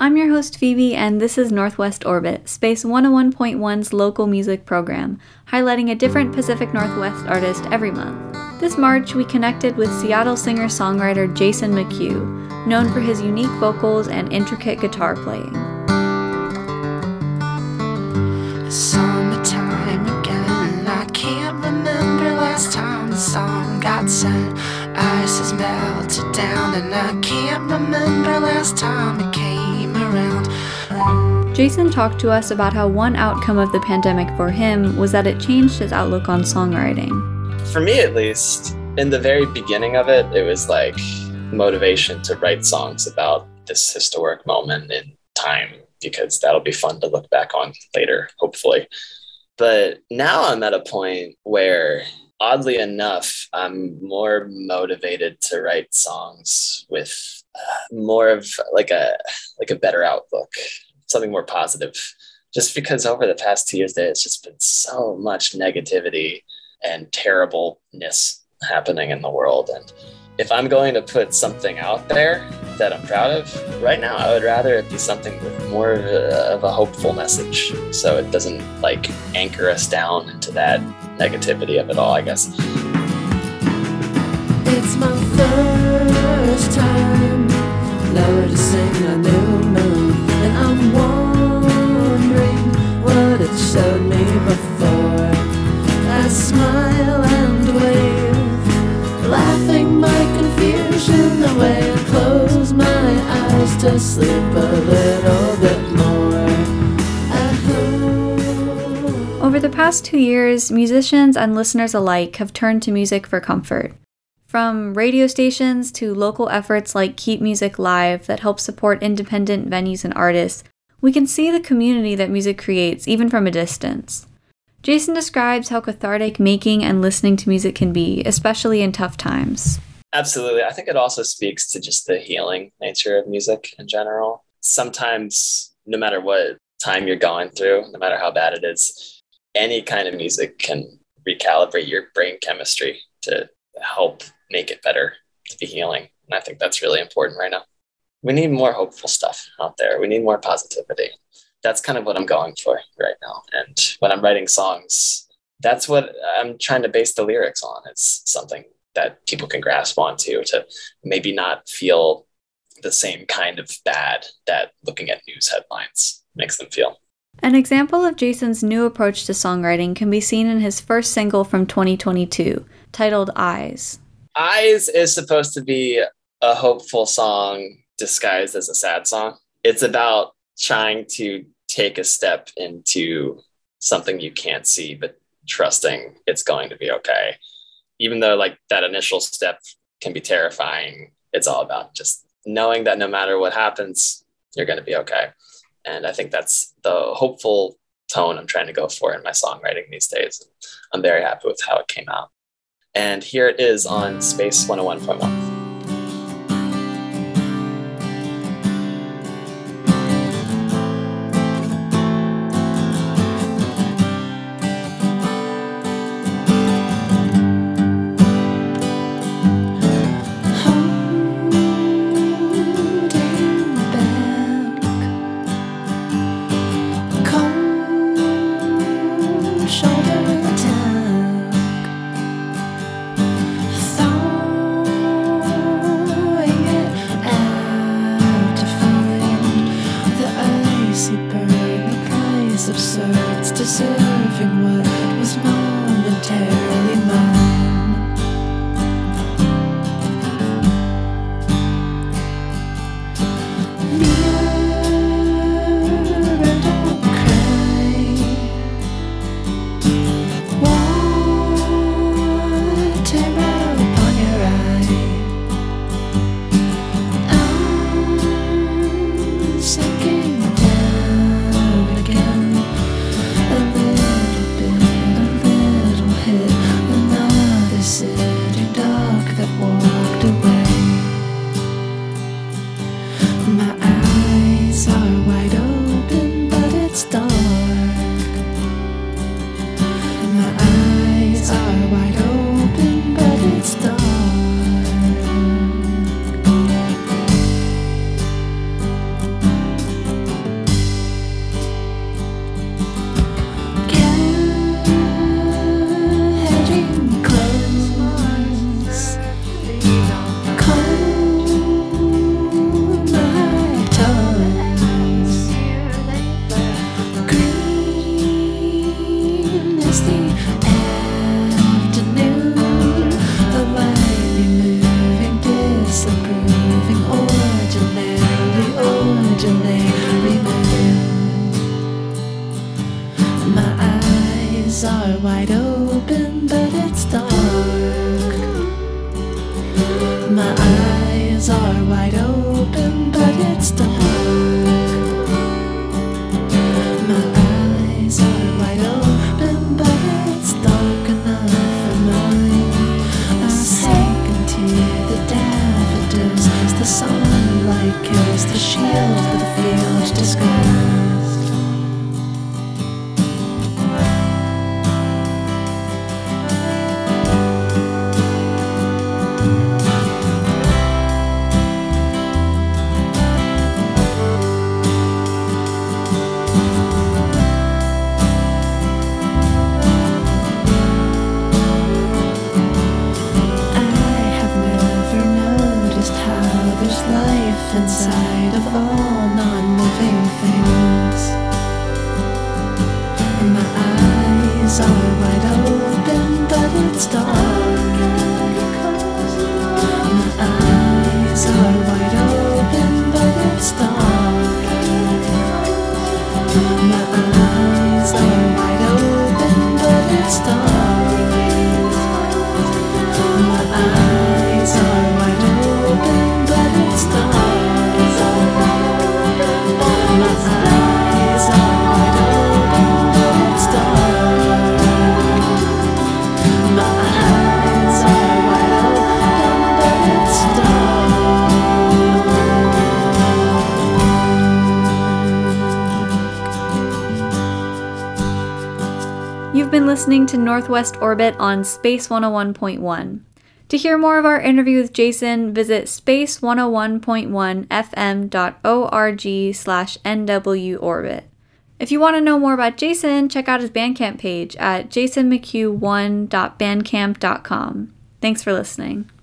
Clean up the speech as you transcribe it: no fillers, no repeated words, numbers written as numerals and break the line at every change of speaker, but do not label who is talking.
I'm your host Phoebe, and this is Northwest Orbit, Space 101.1's local music program, highlighting a different Pacific Northwest artist every month. This March, we connected with Seattle singer-songwriter Jason McHugh, known for his unique vocals and intricate guitar playing.
Summertime again, I can't remember last time the song got sent. Ice has melted down, and I can't remember last time it came around.
Jason talked to us about how one outcome of the pandemic for him was that it changed his outlook on songwriting.
For me, at least, in the very beginning of it, it was like motivation to write songs about this historic moment in time, because that'll be fun to look back on later, hopefully. But now I'm at a point where, oddly enough, I'm more motivated to write songs with more of like a better outlook, something more positive. Just because over the past 2 years, there's just been so much negativity and terribleness happening in the world. And if I'm going to put something out there that I'm proud of, right now I would rather it be something with more of a hopeful message, so it doesn't like anchor us down into that negativity of it all, I guess.
It's my first time noticing a new moon, and I'm wondering what it showed me before. I smile and wave, laughing my confusion away, and close my eyes to sleep a little bit more. I hope.
Over the past 2 years, musicians and listeners alike have turned to music for comfort. From radio stations to local efforts like Keep Music Live that help support independent venues and artists, we can see the community that music creates even from a distance. Jason describes how cathartic making and listening to music can be, especially in tough times.
Absolutely. I think it also speaks to just the healing nature of music in general. Sometimes, no matter what time you're going through, no matter how bad it is, any kind of music can recalibrate your brain chemistry to help make it better, to be healing. And I think that's really important right now. We need more hopeful stuff out there. We need more positivity. That's kind of what I'm going for right now. And when I'm writing songs, that's what I'm trying to base the lyrics on. It's something that people can grasp onto, to maybe not feel the same kind of bad that looking at news headlines makes them feel.
An example of Jason's new approach to songwriting can be seen in his first single from 2022, titled Eyes.
Eyes is supposed to be a hopeful song disguised as a sad song. It's about trying to take a step into something you can't see, but trusting it's going to be okay. Even though like that initial step can be terrifying, it's all about just knowing that no matter what happens, you're going to be okay. And I think that's the hopeful tone I'm trying to go for in my songwriting these days. I'm very happy with how it came out. And here it is on Space 101.1.
Deserving what was momentarily mine. Mirror, don't cry. Water upon your eye. I'm sinking down again. A little bit. wide open, but it's dark. My eyes are wide open, but it's dark. My eyes are wide open, but it's dark enough for mine. I sink into the daffodils as the sunlight kills the shield for the field disguised. Inside of all non-moving things, my eyes are wide open, but it's dark. My eyes are wide open, but it's dark. My eyes are wide open, but it's dark. My eyes are wide open, but it's dark.
You've been listening to Northwest Orbit on Space 101.1. To hear more of our interview with Jason, visit space101.1fm.org/NWOrbit. If you want to know more about Jason, check out his Bandcamp page at jasonmchugh1.bandcamp.com. Thanks for listening.